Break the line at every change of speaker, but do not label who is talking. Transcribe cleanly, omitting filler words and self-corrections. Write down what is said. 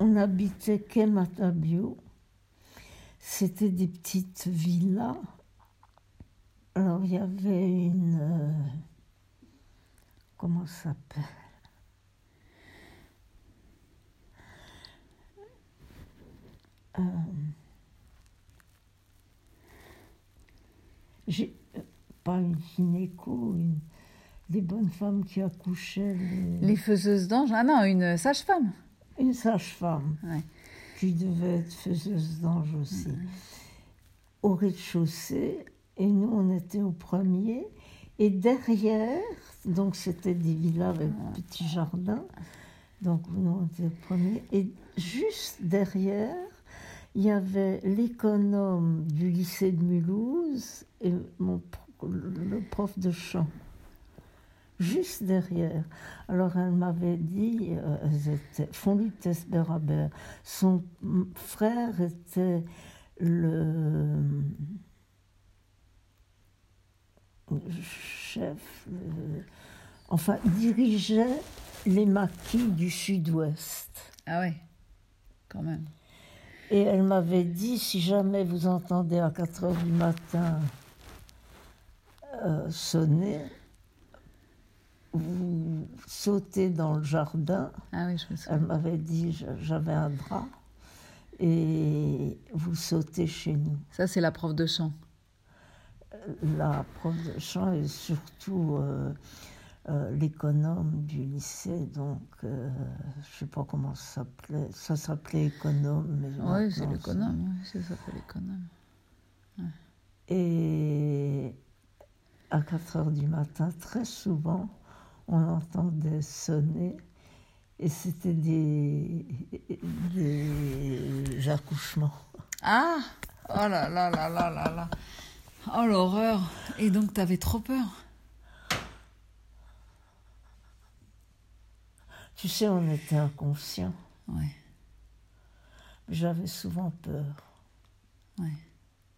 on habitait quai Matabio. C'était des petites villas. Alors, il y avait une... comment ça s'appelle? Pas une gynéco, des bonnes femmes qui accouchaient.
Les faiseuses d'anges? Ah non, une sage-femme.
Une sage-femme,
Ouais.
qui devait être faiseuse d'anges aussi. Au rez-de-chaussée, et nous, on était au premier. Et derrière, donc c'était des villas avec petits jardins, donc nous, on était au premier. Et juste derrière, il y avait l'économe du lycée de Mulhouse et le prof de chant. Juste derrière. Alors elle m'avait dit, elles étaient Fonlite Esberhaber. Son frère était le chef, enfin, il dirigeait les maquis du Sud-Ouest.
Ah ouais, quand même.
Et elle m'avait dit, si jamais vous entendez à 4h du matin sonner, vous sautez dans le jardin.
Ah oui, je me souviens.
Elle m'avait dit, j'avais un drap, et vous sautez chez nous.
Ça, c'est la prof de chant.
La prof de chant et surtout l'économe du lycée, donc je ne sais pas comment ça s'appelait. Ça s'appelait économe.
Oui, c'est l'économe, oui, ça s'appelle économe. Ouais.
Et à 4h du matin, très souvent, on entendait sonner et c'était des accouchements.
Ah! Oh là là là là là là! Oh l'horreur! Et donc t'avais trop peur?
Tu sais, on était inconscients.
Ouais.
J'avais souvent peur.
Ouais.